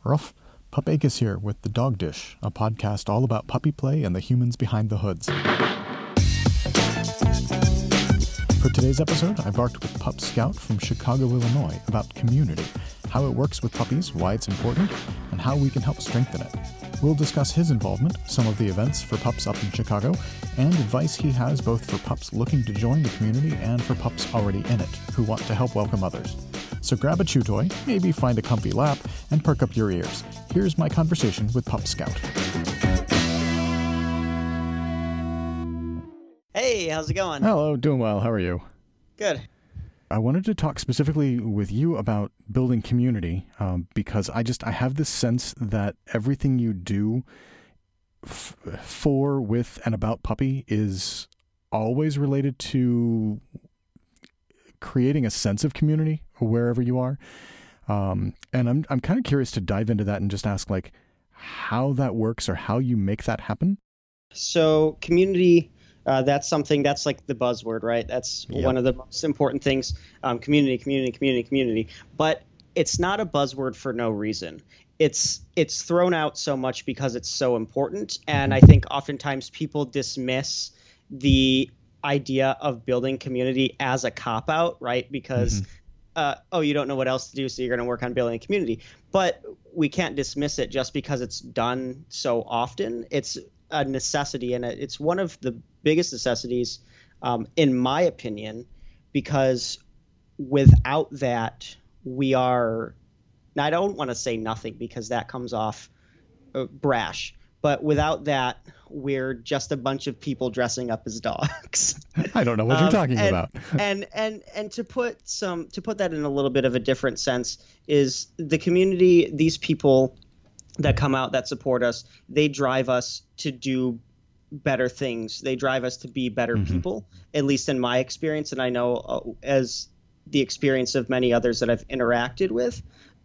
Ruff. Pup Acus here with The Dog Dish, a podcast all about puppy play and the humans behind the hoods. For today's episode, I barked with Pup Scout from Chicago, Illinois about community, how it works with puppies, why it's important, and how we can help strengthen it. We'll discuss his involvement, some of the events for pups up in Chicago, and advice he has both for pups looking to join the community and for pups already in it, who want to help welcome others. So grab a chew toy, maybe find a comfy lap, and perk up your ears. Here's my conversation with Pup Scout. Hey, how's it going? Hello, doing well. How are you? Good. I wanted to talk specifically with you about building community because I have this sense that everything you do for, with, and about puppy is always related to creating a sense of community wherever you are. And I'm kind of curious to dive into that and just ask like how that works or how you make that happen. So community, that's like the buzzword, right? That's one of the most important things. Community. But it's not a buzzword for no reason. It's thrown out so much because it's so important. And I think oftentimes people dismiss the idea of building community as a cop-out, right? Because, you don't know what else to do, so you're going to work on building a community. But we can't dismiss it just because it's done so often. It's a necessity, and it's one of the biggest necessities, in my opinion, because without that, we are – now I don't want to say nothing because that comes off brash. But without that, we're just a bunch of people dressing up as dogs. I don't know what you're talking about. And to put that in a little bit of a different sense is the community, these people that come out that support us, they drive us to do better things. They drive us to be better people, at least in my experience. And I know as the experience of many others that I've interacted with,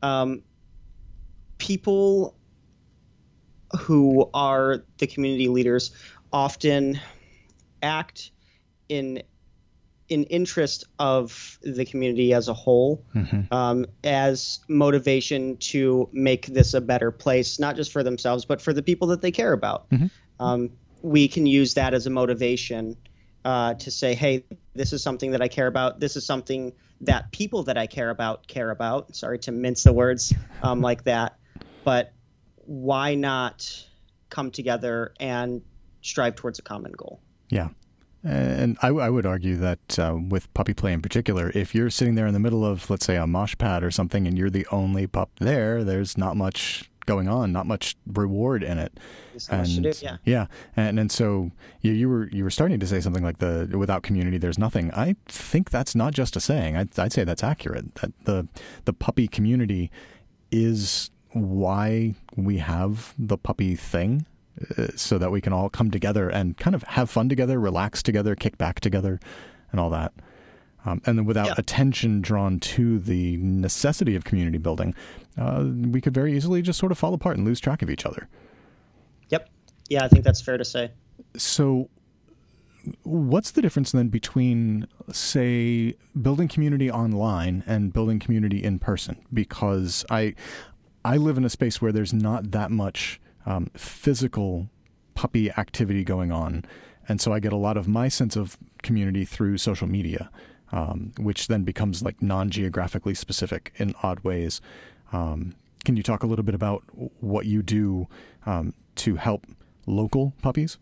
people who are the community leaders often act in interest of the community as a whole, as motivation to make this a better place, not just for themselves, but for the people that they care about. We can use that as a motivation to say, hey, this is something that I care about. This is something that people that I care about. Sorry to mince the words like that. But why not come together and strive towards a common goal? Yeah. And I would argue that with puppy play in particular, if you're sitting there in the middle of, let's say, a mosh pad or something, and you're the only pup there, there's not much going on, not much reward in it. There's not much to do, yeah. Yeah. And so you were starting to say something like without community, there's nothing. I think that's not just a saying. I'd say that's accurate. That the puppy community is why we have the puppy thing, so that we can all come together and kind of have fun together, relax together, kick back together, and all that. And then without attention drawn to the necessity of community building, we could very easily just sort of fall apart and lose track of each other. Yep. Yeah, I think that's fair to say. So what's the difference then between, say, building community online and building community in person? Because I live in a space where there's not that much physical puppy activity going on. And so I get a lot of my sense of community through social media, which then becomes like non-geographically specific in odd ways. Can you talk a little bit about what you do to help local puppies?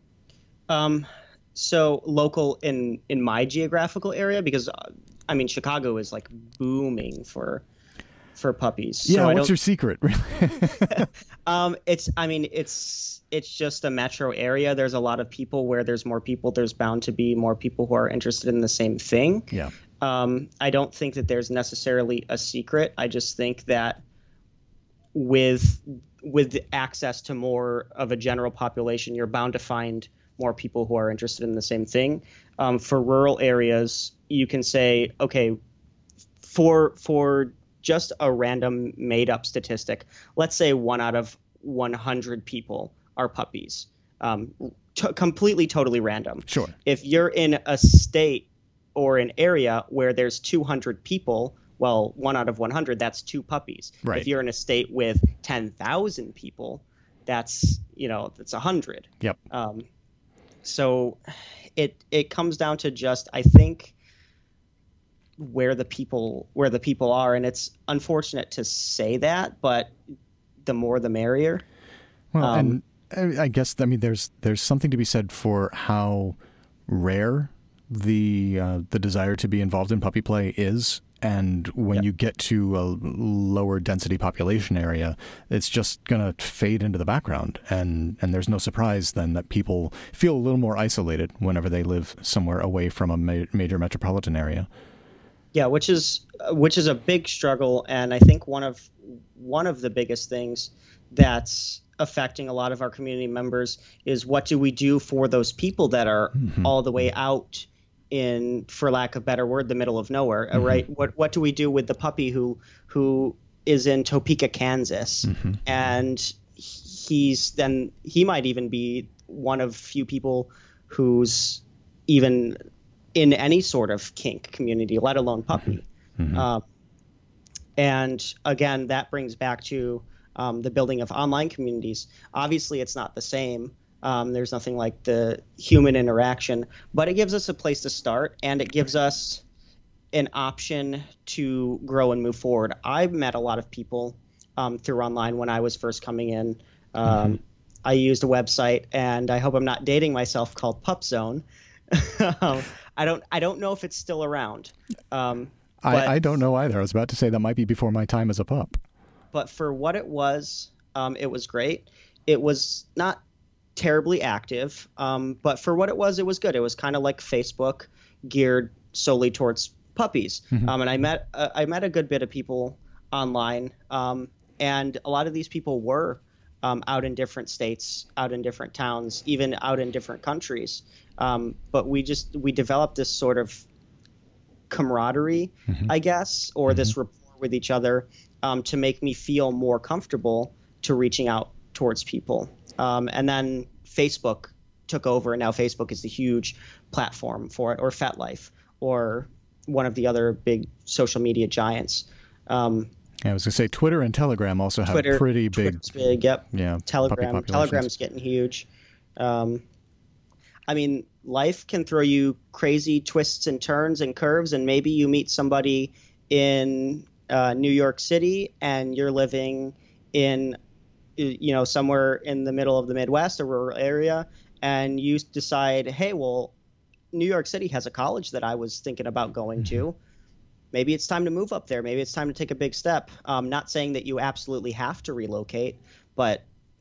So local in my geographical area, because Chicago is like booming for puppies. Yeah, so what's your secret? It's just a metro area. There's a lot of people. Where there's more people, there's bound to be more people who are interested in the same thing. Yeah. I don't think that there's necessarily a secret. I just think that with access to more of a general population, you're bound to find more people who are interested in the same thing. For rural areas, you can say, okay, for just a random made-up statistic, let's say 1 out of 100 people are puppies. Completely, totally random. Sure. If you're in a state or an area where there's 200 people, Well, 1 out of 100, that's 2 puppies. Right. If you're in a state with 10,000 people, that's 100. Yep. So it comes down to just, I think, where the people are, and it's unfortunate to say that, but the more the merrier. Well, and I guess there's something to be said for how rare the desire to be involved in puppy play is. And when you get to a lower density population area, it's just going to fade into the background. And there's no surprise then that people feel a little more isolated whenever they live somewhere away from a major metropolitan area. Yeah, which is a big struggle. And I think one of the biggest things that's affecting a lot of our community members is, what do we do for those people that are all the way out in, for lack of a better word, the middle of nowhere, right? What do we do with the puppy who is in Topeka, Kansas, and he might even be one of few people who's even in any sort of kink community, let alone puppy. And again, that brings back to the building of online communities. Obviously, it's not the same. There's nothing like the human interaction, but it gives us a place to start, and it gives us an option to grow and move forward. I've met a lot of people through online when I was first coming in. I used a website, and I hope I'm not dating myself, called Pup Zone. I don't know if it's still around. I don't know either. I was about to say that might be before my time as a pup. But for what it was great. It was not terribly active, but for what it was good. It was kind of like Facebook, geared solely towards puppies. And I met a good bit of people online, and a lot of these people were out in different states, out in different towns, even out in different countries. But we developed this sort of camaraderie, I guess, or this rapport with each other, to make me feel more comfortable to reaching out towards people. And then Facebook took over, and now Facebook is the huge platform for it, or FetLife, or one of the other big social media giants. I was going to say Twitter and Telegram also have pretty big. Twitter's big, yep. Yeah. Telegram's getting huge. I mean, life can throw you crazy twists and turns and curves, and maybe you meet somebody in New York City, and you're living in, somewhere in the middle of the Midwest, a rural area, and you decide, hey, well, New York City has a college that I was thinking about going to. Maybe it's time to move up there. Maybe it's time to take a big step. Not saying that you absolutely have to relocate, but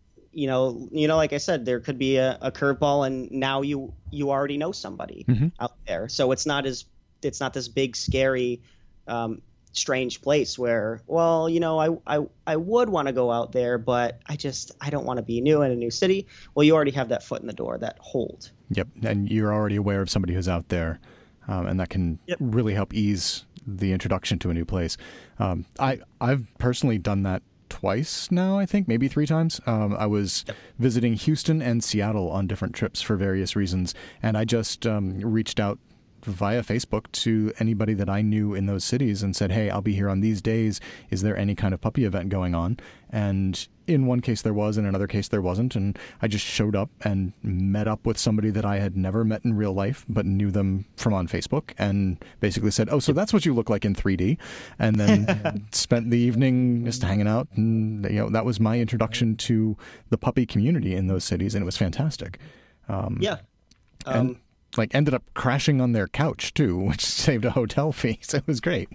like I said, there could be a curveball, and now you already know somebody out there. So it's not this big, scary, strange place where, well, I would want to go out there, but I don't want to be new in a new city. Well, you already have that foot in the door, that hold. Yep, and you're already aware of somebody who's out there, and that can really help ease the introduction to a new place. I've personally done that twice now, I think, maybe 3 times. I was visiting Houston and Seattle on different trips for various reasons, and I just reached out via Facebook to anybody that I knew in those cities and said, hey, I'll be here on these days. Is there any kind of puppy event going on? And in one case there was, in another case there wasn't. And I just showed up and met up with somebody that I had never met in real life, but knew them from on Facebook, and basically said, oh, so that's what you look like in 3D. And then spent the evening just hanging out. And, that was my introduction to the puppy community in those cities. And it was fantastic. And ended up crashing on their couch too, which saved a hotel fee. So it was great.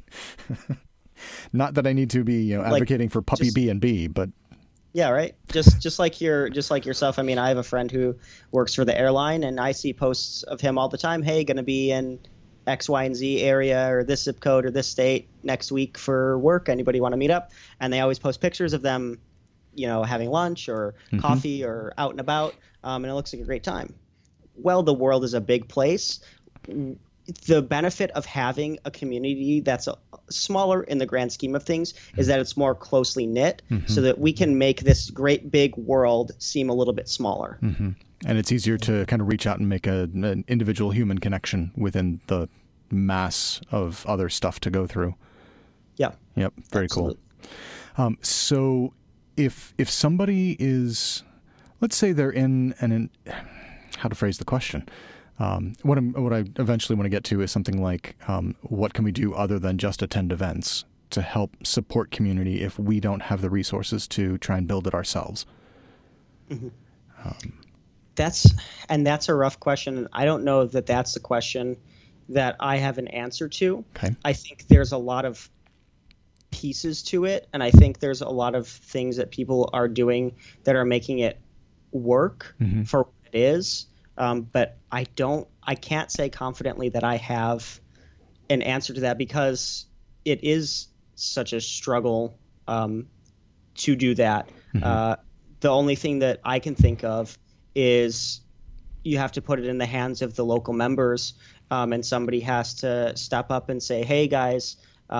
Not that I need to be advocating for puppy B&B, but yeah, right. Just like yourself. I mean, I have a friend who works for the airline, and I see posts of him all the time. Hey, going to be in X, Y, and Z area, or this zip code, or this state next week for work. Anybody want to meet up? And they always post pictures of them, having lunch or coffee or out and about, and it looks like a great time. Well, the world is a big place. The benefit of having a community that's smaller in the grand scheme of things is that it's more closely knit, so that we can make this great big world seem a little bit smaller. And it's easier to kind of reach out and make an individual human connection within the mass of other stuff to go through. Yeah. Yep. Very Absolutely. cool. So if somebody is, let's say they're how to phrase the question. What I eventually want to get to is something like, what can we do other than just attend events to help support community if we don't have the resources to try and build it ourselves? Mm-hmm. That's a rough question. I don't know that that's the question that I have an answer to. Okay. I think there's a lot of pieces to it, and I think there's a lot of things that people are doing that are making it work for what it is. But I can't say confidently that I have an answer to that, because it is such a struggle to do that. The only thing that I can think of is you have to put it in the hands of the local members, and somebody has to step up and say, hey guys,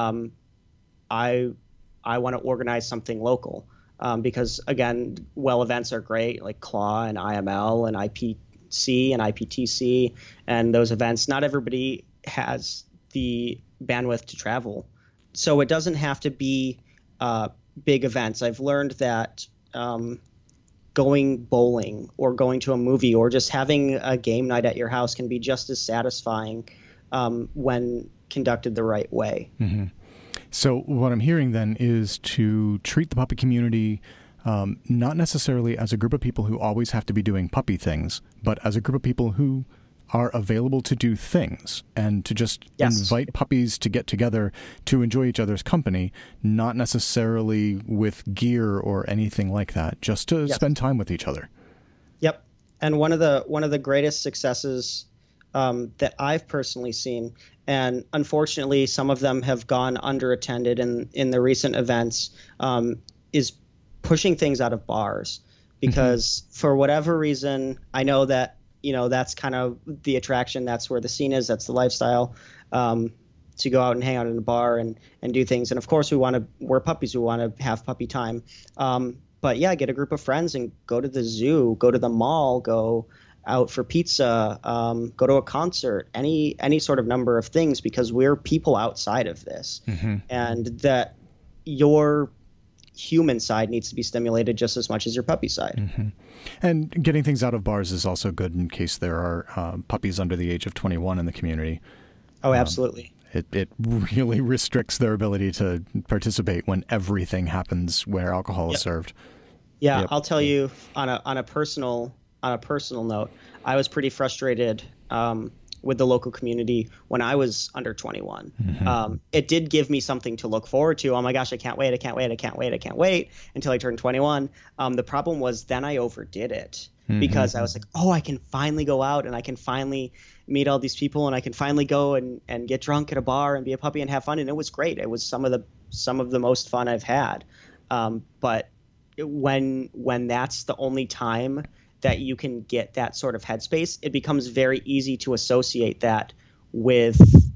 I want to organize something local, because again, events are great, like CLAW and IML and IPC and IPTC and those events. Not everybody has the bandwidth to travel, so it doesn't have to be big events. I've learned that going bowling or going to a movie or just having a game night at your house can be just as satisfying when conducted the right way. So what I'm hearing then is to treat the puppy community not necessarily as a group of people who always have to be doing puppy things, but as a group of people who are available to do things, and to just invite puppies to get together to enjoy each other's company, not necessarily with gear or anything like that, just to spend time with each other. Yep. And one of the greatest successes that I've personally seen, and unfortunately some of them have gone underattended in the recent events, is pushing things out of bars. Because for whatever reason, I know that, that's kind of the attraction. That's where the scene is. That's the lifestyle, to go out and hang out in a bar and do things. And of course we're puppies. We want to have puppy time. But yeah, get a group of friends and go to the zoo, go to the mall, go out for pizza, go to a concert, any sort of number of things, because we're people outside of this, and that your human side needs to be stimulated just as much as your puppy side. And getting things out of bars is also good in case there are puppies under the age of 21 in the community. Oh, absolutely. It really restricts their ability to participate when everything happens where alcohol is served. Yeah, I'll tell you on a personal note, I was pretty frustrated with the local community when I was under 21. It did give me something to look forward to. Oh my gosh, I can't wait until I turned 21. The problem was then I overdid it, because I was like, oh, I can finally go out and I can finally meet all these people and I can finally go and get drunk at a bar and be a puppy and have fun. And it was great. It was some of the most fun I've had. But when that's the only time that you can get that sort of headspace, it becomes very easy to associate that with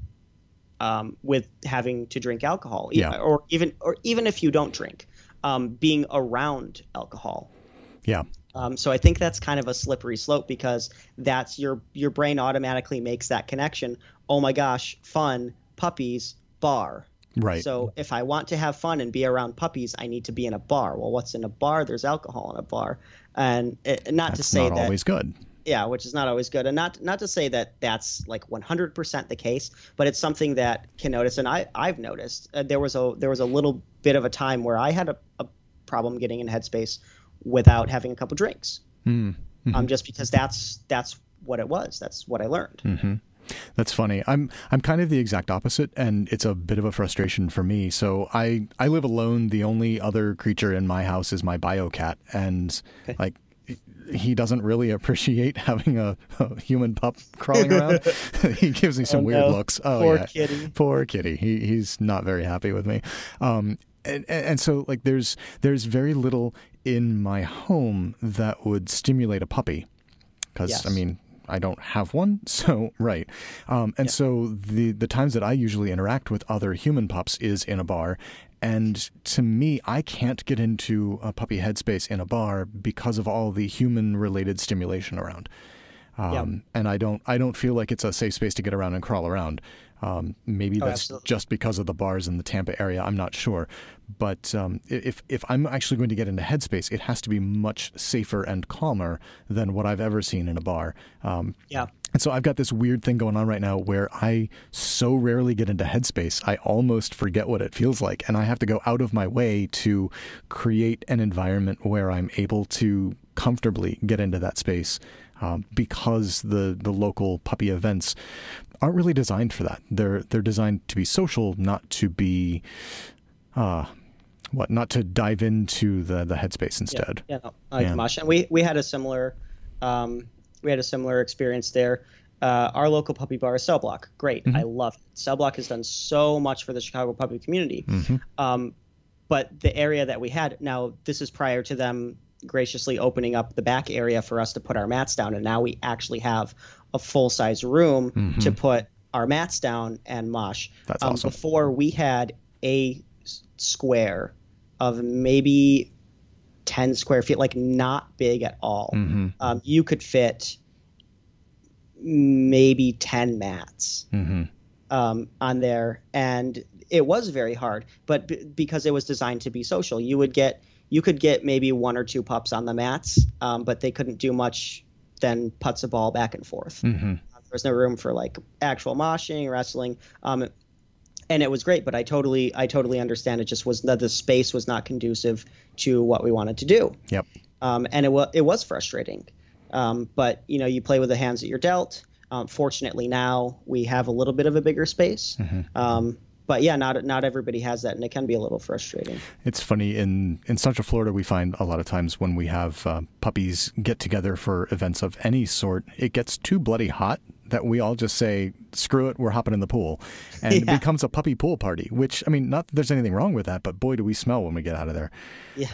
having to drink alcohol, or even if you don't drink, being around alcohol. Yeah. So I think that's kind of a slippery slope, because that's your brain automatically makes that connection. Oh my gosh, fun, puppies, bar. Right. So if I want to have fun and be around puppies, I need to be in a bar. Well, what's in a bar? There's alcohol in a bar. And that's not always good. Yeah, which is not always good. And not to say that that's like 100% the case, but it's something that can notice. And I've noticed there was a little bit of a time where I had a problem getting in headspace without having a couple drinks. Just because that's what it was. That's what I learned. That's funny. I'm kind of the exact opposite, and it's a bit of a frustration for me. So I live alone. The only other creature in my house is my bio cat, and like he doesn't really appreciate having a human pup crawling around. He gives me some weird looks. Oh, poor kitty. Poor kitty. He's not very happy with me. And so like there's very little in my home that would stimulate a puppy, because I mean, I don't have one. So, right. So the times that I usually interact with other human pups is in a bar. And to me, I can't get into a puppy headspace in a bar because of all the human related stimulation around. And I don't feel like it's a safe space to get around and crawl around. Maybe that's absolutely. just because of the bars in the Tampa area. I'm not sure. But if I'm actually going to get into Headspace, it has to be much safer and calmer than what I've ever seen in a bar. Yeah. And so I've got this weird thing going on right now where I so rarely get into Headspace, I almost forget what it feels like. And I have to go out of my way to create an environment where I'm able to comfortably get into that space, because the local puppy events aren't really designed for that. They're designed to be social, not to be not to dive into the Headspace instead. Yeah, no, like Mosh. And we had a similar experience there. Our local puppy bar is Cell Block. Great. I love it. Cell Block has done so much for the Chicago puppy community. But the area that we had, now this is prior to them graciously opening up the back area for us to put our mats down, and now we actually have a full-size room to put our mats down and mosh. That's awesome. Before, we had a square of maybe 10 square feet, like not big at all. You could fit maybe 10 mats on there, and it was very hard, but because it was designed to be social, you could get maybe one or two pups on the mats, but they couldn't do much than putts a ball back and forth. There was no room for like actual moshing, wrestling, and it was great. But I totally understand. It just was that the space was not conducive to what we wanted to do. Yep. And it was frustrating. But you play with the hands that you're dealt. Fortunately, now we have a little bit of a bigger space. But yeah, not everybody has that, and it can be a little frustrating. It's funny, in Central Florida, we find a lot of times when we have puppies get together for events of any sort, it gets too bloody hot that we all just say, screw it, we're hopping in the pool. And it becomes a puppy pool party, which, I mean, not that there's anything wrong with that, but boy, do we smell when we get out of there. Yeah.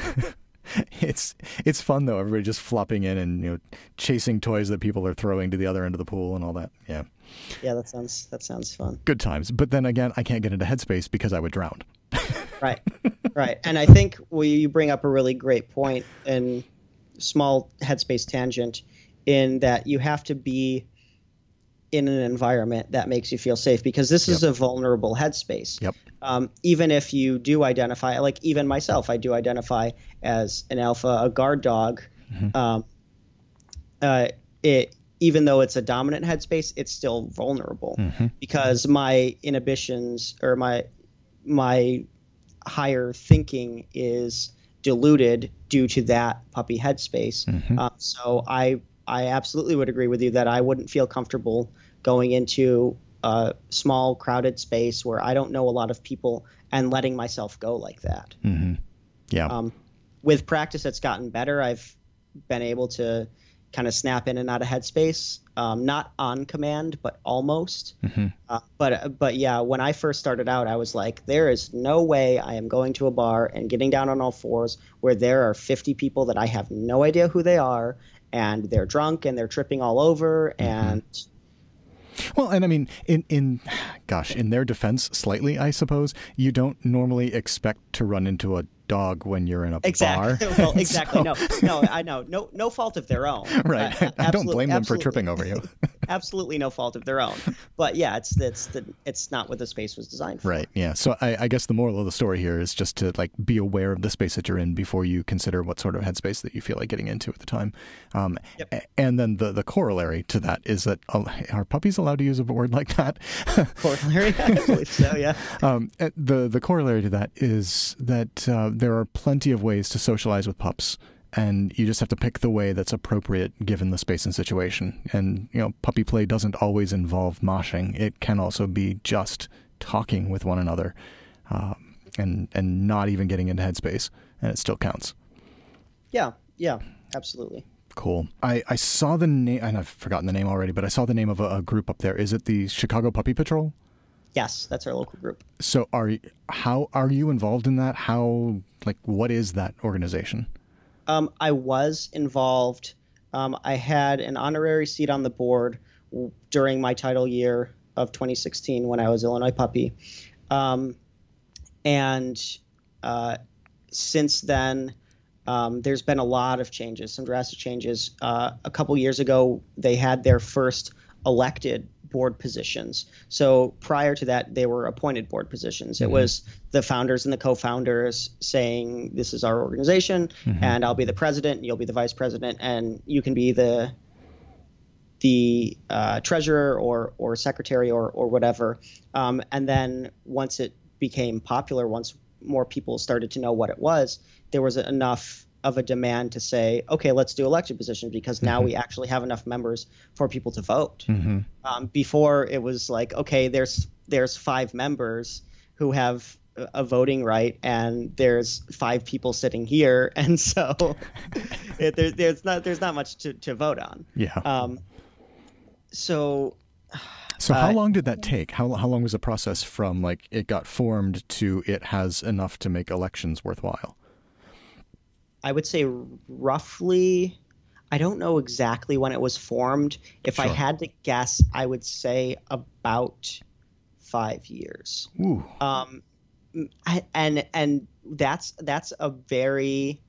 It's fun though. Everybody just flopping in and chasing toys that people are throwing to the other end of the pool and all that. Yeah. Yeah, that sounds fun. Good times. But then again, I can't get into Headspace because I would drown. Right. And I think you bring up a really great point, and small Headspace tangent, in that you have to be in an environment that makes you feel safe, because this is a vulnerable headspace. Yep. Even if you do identify, like even myself, I do identify as an alpha, a guard dog. Even though it's a dominant headspace, it's still vulnerable because my inhibitions or my higher thinking is diluted due to that puppy headspace. So I absolutely would agree with you that I wouldn't feel comfortable going into a small, crowded space where I don't know a lot of people and letting myself go like that. Yeah. With practice, it's gotten better. I've been able to kind of snap in and out of headspace, not on command, but almost. But yeah, when I first started out, I was like, there is no way I am going to a bar and getting down on all fours where there are 50 people that I have no idea who they are, and they're drunk and they're tripping all over. And well, and I mean, in their defense, slightly, I suppose, you don't normally expect to run into a dog when you're in a bar. Well, exactly. No, I know. No fault of their own. Right. I don't blame them for tripping over you. Absolutely no fault of their own. But yeah, it's not what the space was designed for. Right. Yeah. So I guess the moral of the story here is just to be aware of the space that you're in before you consider what sort of headspace that you feel like getting into at the time. And then the corollary to that is that are puppies allowed to use a word like that? Corollary? I believe so. Yeah. The corollary to that is that there are plenty of ways to socialize with pups, and you just have to pick the way that's appropriate given the space and situation. And, puppy play doesn't always involve moshing. It can also be just talking with one another, and not even getting into headspace, and it still counts. Yeah, absolutely. Cool. I saw the name, and I've forgotten the name already, but I saw the name of a group up there. Is it the Chicago Puppy Patrol? Yes, that's our local group. So how are you involved in that? What is that organization? I was involved. I had an honorary seat on the board during my title year of 2016 when I was Illinois Puppy. And since then, there's been a lot of changes, some drastic changes. A couple years ago, they had their first elected board positions. So prior to that, they were appointed board positions. It was the founders and the co-founders saying, this is our organization, and I'll be the president, and you'll be the vice president, and you can be the treasurer or secretary or whatever. And then once it became popular, once more people started to know what it was, there was enough of a demand to say, okay, let's do elected positions, because now we actually have enough members for people to vote. Before it was like, okay, there's 5 members who have a voting right, and there's 5 people sitting here, and so there's not much to vote on. Yeah. So how long did that take? How long was the process from like it got formed to it has enough to make elections worthwhile? I would say roughly, I don't know exactly when it was formed. If I had to guess, I would say about 5 years. Ooh. And that's a very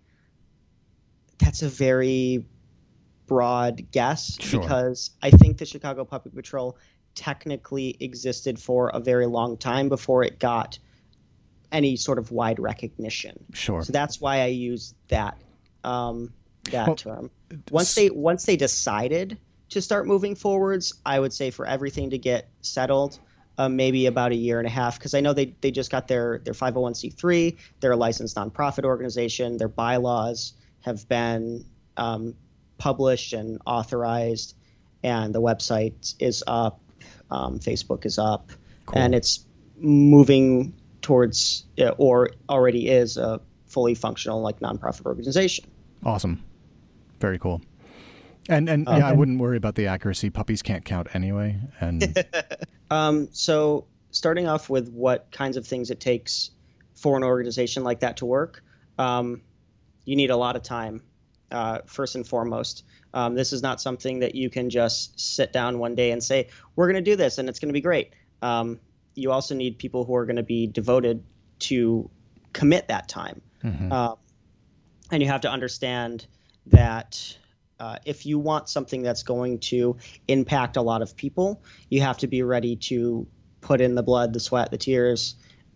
broad guess, because I think the Chicago Puppy Patrol technically existed for a very long time before it got any sort of wide recognition. Sure. So that's why I use that term. Once they decided to start moving forwards, I would say for everything to get settled, maybe about a year and a half, because I know they just got their 501c3, they're a licensed nonprofit organization, their bylaws have been published and authorized, and the website is up, Facebook is up, and it's moving towards or already is a fully functional like nonprofit organization. Awesome. Very cool. And yeah, I wouldn't worry about the accuracy. Puppies can't count anyway. And so starting off with what kinds of things it takes for an organization like that to work, you need a lot of time, first and foremost. This is not something that you can just sit down one day and say, we're going to do this and it's going to be great. You also need people who are going to be devoted to commit that time. And you have to understand that if you want something that's going to impact a lot of people, you have to be ready to put in the blood, the sweat, the tears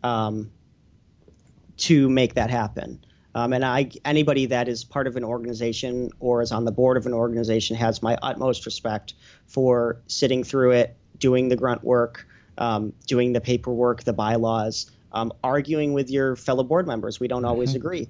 to make that happen. And anybody that is part of an organization or is on the board of an organization has my utmost respect for sitting through it, doing the grunt work, doing the paperwork, the bylaws, arguing with your fellow board members. We don't always agree.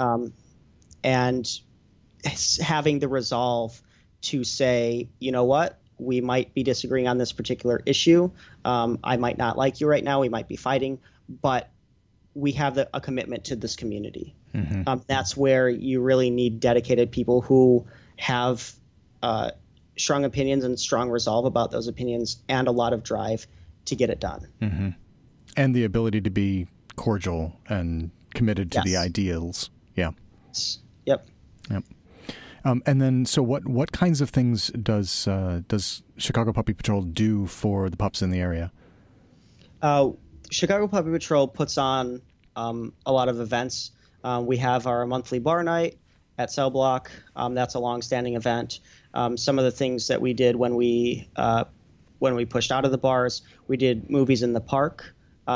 And having the resolve to say, you know what, we might be disagreeing on this particular issue. I might not like you right now. We might be fighting, but we have a commitment to this community. That's where you really need dedicated people who have strong opinions and strong resolve about those opinions and a lot of drive to get it done. And the ability to be cordial and committed to the ideals. Yeah. Yep. And then, so what kinds of things does Chicago Puppy Patrol do for the pups in the area? Chicago Puppy Patrol puts on a lot of events. We have our monthly bar night at Cell Block. That's a long-standing event. Some of the things that we did when we pushed out of the bars, we did movies in the park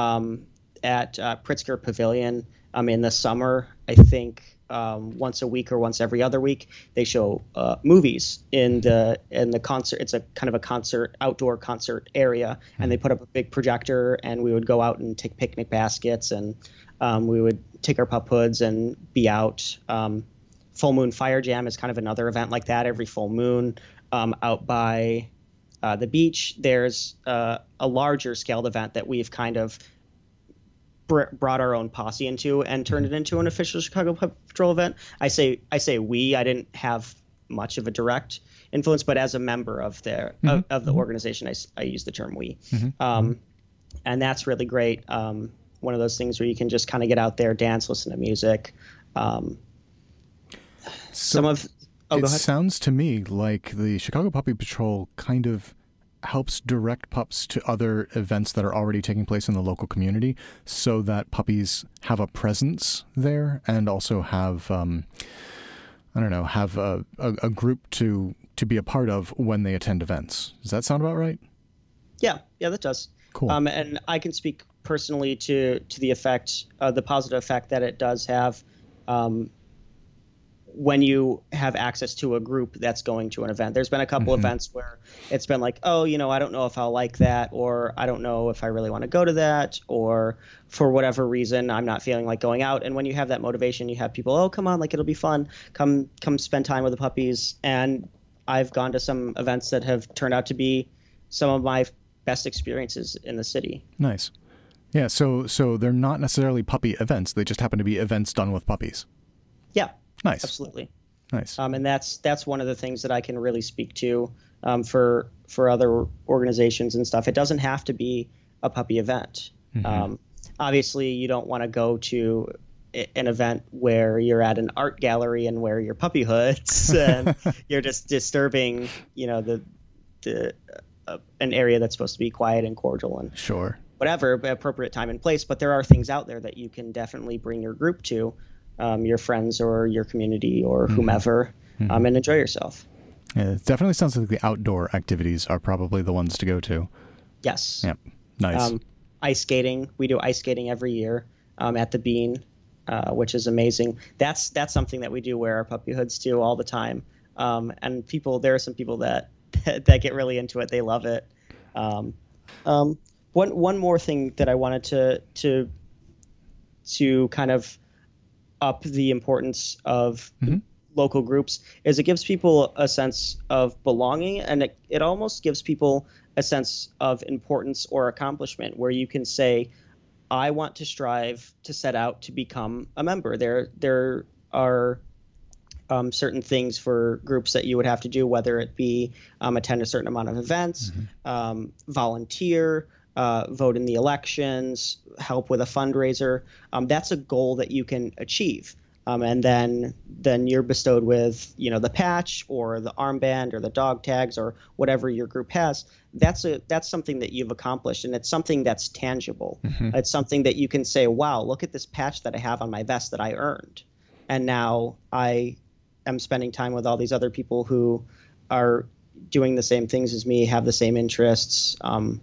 at Pritzker Pavilion. In the summer, I think once a week or once every other week, they show movies in the concert. It's a kind of a outdoor concert area, and they put up a big projector, and we would go out and take picnic baskets, and we would take our pup hoods and be out. Full Moon Fire Jam is kind of another event like that every full moon out by the beach. There's a larger scaled event that we've kind of brought our own posse into and turned it into an official Chicago Puppy Patrol event. I say we. I didn't have much of a direct influence, but as a member of the organization, I use the term we. And that's really great. One of those things where you can just kind of get out there, dance, listen to music. It sounds to me like the Chicago Puppy Patrol kind of helps direct pups to other events that are already taking place in the local community, so that puppies have a presence there and also have, have a group to be a part of when they attend events. Does that sound about right? Yeah, that does. Cool. And I can speak personally to the effect, the positive effect that it does have when you have access to a group that's going to an event. There's been a couple events where it's been like, oh, I don't know if I'll like that, or I don't know if I really want to go to that, or for whatever reason, I'm not feeling like going out. And when you have that motivation, you have people, oh, come on, like it'll be fun. Come spend time with the puppies. And I've gone to some events that have turned out to be some of my best experiences in the city. Nice. Yeah. So they're not necessarily puppy events. They just happen to be events done with puppies. Yeah. Nice. Absolutely. Nice. And that's one of the things that I can really speak to for other organizations and stuff. It doesn't have to be a puppy event. Obviously, you don't want to go to an event where you're at an art gallery and wear your puppy hoods and you're just disturbing, the an area that's supposed to be quiet and cordial and sure, whatever, appropriate time and place. But there are things out there that you can definitely bring your group to. Your friends or your community or whomever, and enjoy yourself. Yeah, it definitely sounds like the outdoor activities are probably the ones to go to. Yes. Yep. Nice. Ice skating. We do ice skating every year at the Bean, which is amazing. That's something that we do wear our puppy hoods to all the time. And there are some people that get really into it. They love it. One more thing that I wanted to kind of up the importance of local groups is it gives people a sense of belonging, and it almost gives people a sense of importance or accomplishment where you can say, I want to strive to set out to become a member. There are certain things for groups that you would have to do, whether it be attend a certain amount of events, volunteer, vote in the elections, help with a fundraiser. That's a goal that you can achieve. And then you're bestowed with, the patch or the armband or the dog tags or whatever your group has. That's something that you've accomplished, and it's something that's tangible. It's something that you can say, wow, look at this patch that I have on my vest that I earned. And now I am spending time with all these other people who are doing the same things as me, have the same interests.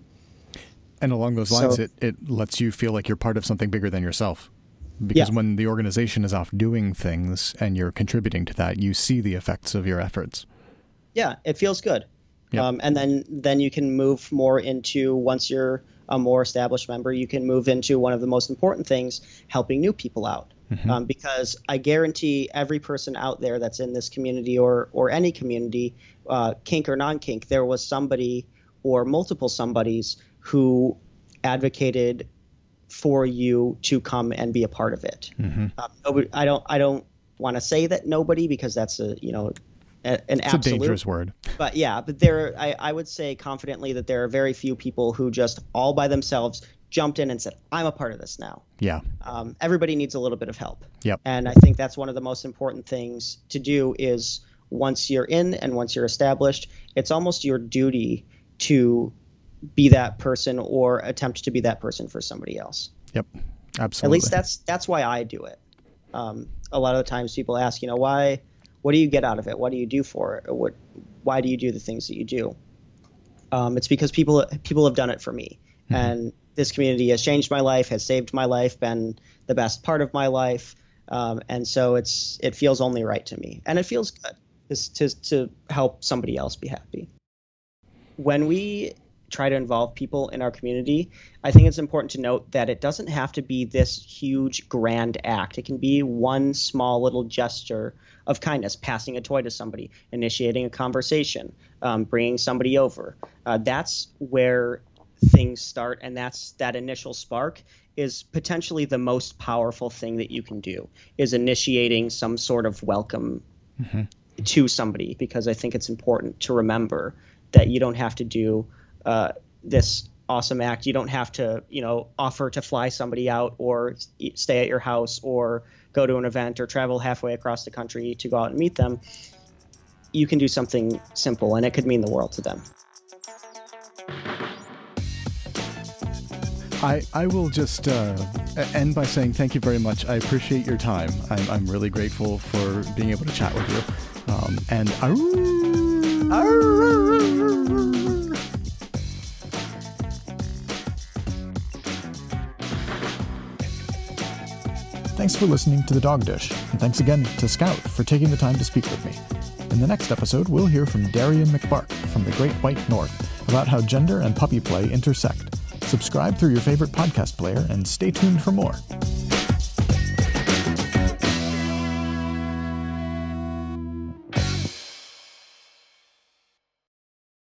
And along those lines, it lets you feel like you're part of something bigger than yourself. Because when the organization is off doing things and you're contributing to that, you see the effects of your efforts. Yeah, it feels good. Yep. And then you can move more into, once you're a more established member, you can move into one of the most important things, helping new people out. Because I guarantee every person out there that's in this community or any community, kink or non-kink, there was somebody or multiple somebodies who advocated for you to come and be a part of it. I don't want to say that nobody, because that's an absolute. It's a dangerous word. But yeah, I would say confidently that there are very few people who just all by themselves jumped in and said, I'm a part of this now. Yeah. Everybody needs a little bit of help. Yep. And I think that's one of the most important things to do is once you're in and once you're established, it's almost your duty to be that person or attempt to be that person for somebody else. Yep, absolutely. At least that's why I do it. A lot of the times people ask, what do you get out of it? What do you do for it? Why do you do the things that you do? It's because people have done it for me. And this community has changed my life, has saved my life, been the best part of my life. And so it feels only right to me. And it feels good to help somebody else be happy. When we try to involve people in our community, I think it's important to note that it doesn't have to be this huge grand act. It can be one small little gesture of kindness, passing a toy to somebody, initiating a conversation, bringing somebody over. That's where things start, and that initial spark is potentially the most powerful thing that you can do, is initiating some sort of welcome to somebody, because I think it's important to remember that you don't have to do this awesome act. You don't have to, offer to fly somebody out or stay at your house or go to an event or travel halfway across the country to go out and meet them. You can do something simple, and it could mean the world to them. I will just end by saying thank you very much. I appreciate your time. I'm really grateful for being able to chat with you. And Thanks for listening to The Dog Dish, and thanks again to Scout for taking the time to speak with me. In the next episode, we'll hear from Darian McBark from the Great White North about how gender and puppy play intersect. Subscribe through your favorite podcast player and stay tuned for more.